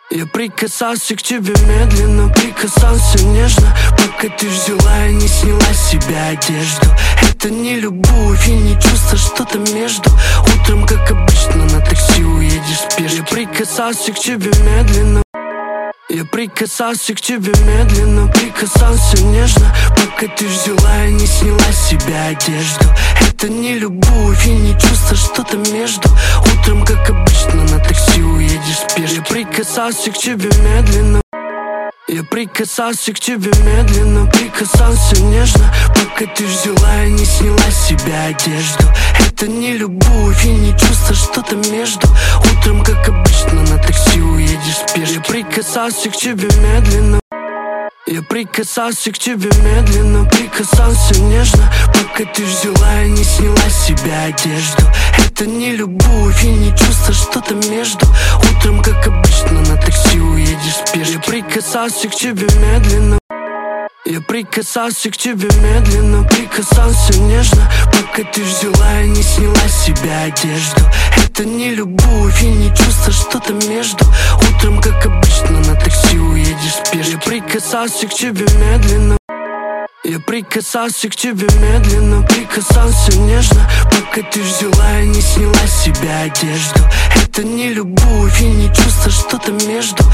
Я прикасался к тебе медленно, прикасался нежно, пока ты взяла и не сняла с себя одежду. Это не любовь и не чувство, что-то между. Утром, как обычно, на такси уедешь спешно. Я прикасался к тебе медленно. Я прикасался к тебе медленно, прикасался нежно, пока ты взяла и не сняла с себя одежду. Это не любовь и не чувство, что-то между. Утром, как обычно, на такси уедешь спешно. Я прикасался к тебе медленно. Я прикасался к тебе медленно, прикасался нежно, пока ты взяла и не сняла с себя одежду. Это не любовь и не чувство, что-то между. Утром, как обычно, на такси уедешь спешно. Я прикасался к тебе медленно. Я прикасался к тебе медленно, прикасался нежно, пока ты взяла и не сняла с себя одежду. Это не любовь и не чувство, что-то между. Утром, как обычно, на такси уедешь спешно. Я прикасался к тебе медленно. Я прикасался к тебе медленно, прикасался нежно, пока ты взяла и не сняла с себя одежду. Это не любовь и не чувство, что-то между. Утром, как обычно, на такси уедешь спешно. Я прикасался к тебе медленно. Я прикасался к тебе медленно, прикасался нежно, пока ты взяла и не сняла с себя одежду. Это не любовь и не чувство, что-то между.